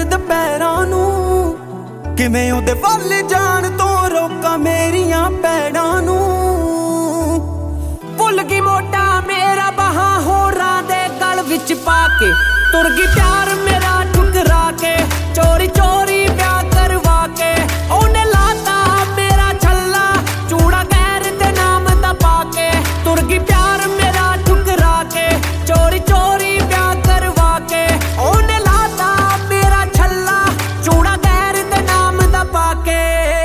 ਦੁਪਹਿਰਾਂ ਨੂੰ, ਕਿਵੇਂ ਉਹਦੇ ਵੱਲ ਜਾਣ ਤੋਂ ਰੋਕਾਂ ਮੇਰੀਆਂ ਪੈੜਾਂ ਨੂੰ। ਭੁੱਲ ਗਈ ਮੋਢਾ ਮੇਰਾ ਬਾਹਾਂ ਹੋਰਾਂ ਦੇ ਗਲ ਵਿੱਚ ਪਾ ਕੇ, ਤੁਰ ਗਈ ਪਿਆਰ ਮੇਰਾ ਠੁਕਰਾ ਕੇ, ਚੋਰੀ ਚੋਰੀ ਵਿਆਹ ਕਰਵਾ ਕੇ। ਉਹਨੇ ਲਾਤਾ ਮੇਰਾ ਛੱਲਾ ਚੂੜਾ ਗੈਰ ਦੇ ਨਾਮ ਦਾ ਪਾ ਕੇ, ਤੁਰ ਗਈ ਪਿਆਰ ਮੇਰਾ ਠੁਕਰਾ ਕੇ, ਚੋਰੀ ਚੋਰੀ ਵਿਆਹ ਕਰਵਾ ਕੇ। ਉਹਨੇ ਲਾਤਾ ਮੇਰਾ ਛੱਲਾ ਚੂੜਾ ਗੈਰ ਦੇ ਨਾਮ ਦਾ ਪਾ ਕੇ।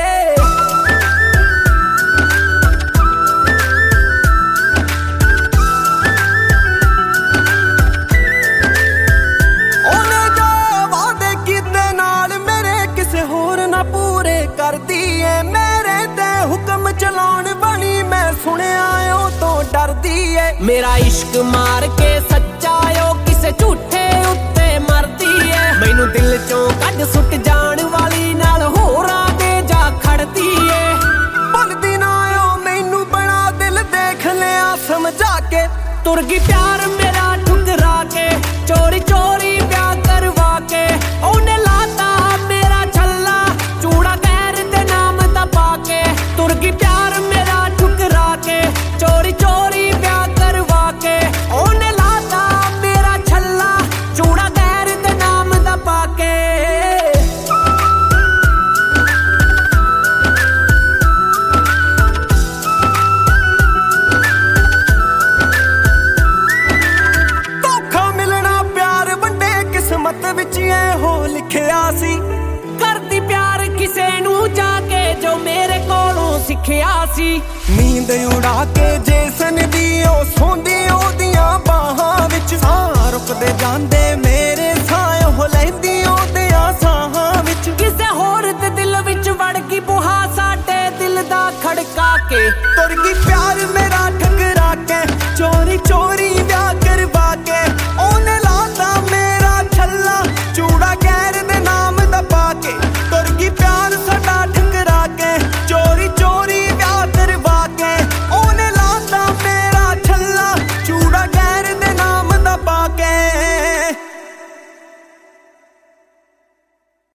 ਕਰਦੀ ਏ ਮੇਰੇ ਤੇ ਹੁਕਮ ਚਲਾਉਣ ਬਣੀ, ਮੈਂ ਸੁਣਿਆ ਉਹ ਤੋਂ ਡਰਦੀ ਏ। ਮੇਰਾ ਇਸ਼ਕ ਮਾਰ ਕੇ ਸੱਚਾ ਓ ਕਿਸੇ ਝੂਠੇ ਉੱਤੇ ਮਰਦੀ ਏ। ਮੈਨੂੰ ਦਿਲ ਚੋਂ ਕੱਢ ਸੁੱਟ ਜਾਣ ਵਾਲੀ ਨਾਲ ਹੋਰਾਂ ਦੇ ਜਾ ਖੜਦੀ ਏ। ਭੁੱਲਦੀ ਨਾ ਓ ਮੈਨੂੰ ਬਣਾ ਦਿਲ ਦੇਖ ਲਿਆ ਸਮਝਾ ਕੇ, ਤੁਰ ਗਈ ਪਿਆਰ ਮੇਰਾ ਠੁਕਰਾ ਕੇ, ਚੋਰੀ ਚੋਰੀ ਵਿਆਹ ਕਰਵਾ ਕੇ। ਉਹਨੇ ਲਾਤਾ ਮੇਰਾ ਛੱਲਾ ਚੂੜਾ ਗੈਰ ਦੇ ਨਾਮ ਦਾ ਪਾ ਕੇ, ਤੁਰ ਗਈ ਪਿਆਰ ਮੇਰਾ ਠੁਕਰਾ ਕੇ, ਚੋਰੀ ਚੋਰੀ ਵਿਆਹ ਕਰਵਾ ਕੇ। ਉਹਨੇ ਲਾਤਾ ਮੇਰਾ ਛੱਲਾ ਚੂੜਾ ਗੈਰ ਦੇ ਨਾਮ ਦਾ ਪਾ ਕੇ। ਕਿਸਮਤ ਵਿੱਚ ਇਹੋ ਲਿਖਿਆ ਸੀ, ਕਰਦੀ ਪਿਆਰ ਕਿਸੇ ਨੂੰ ਜਾ ਕੇ ਜੋ ਮੇਰੇ ਕੋਲੋਂ ਸਿੱਖਿਆ ਸੀ। ਨੀਂਦ ਉਡਾ ਕੇ ਜੇਸਨ ਦੀ ਉਹ ਸੌਂਦੀ ਉਹ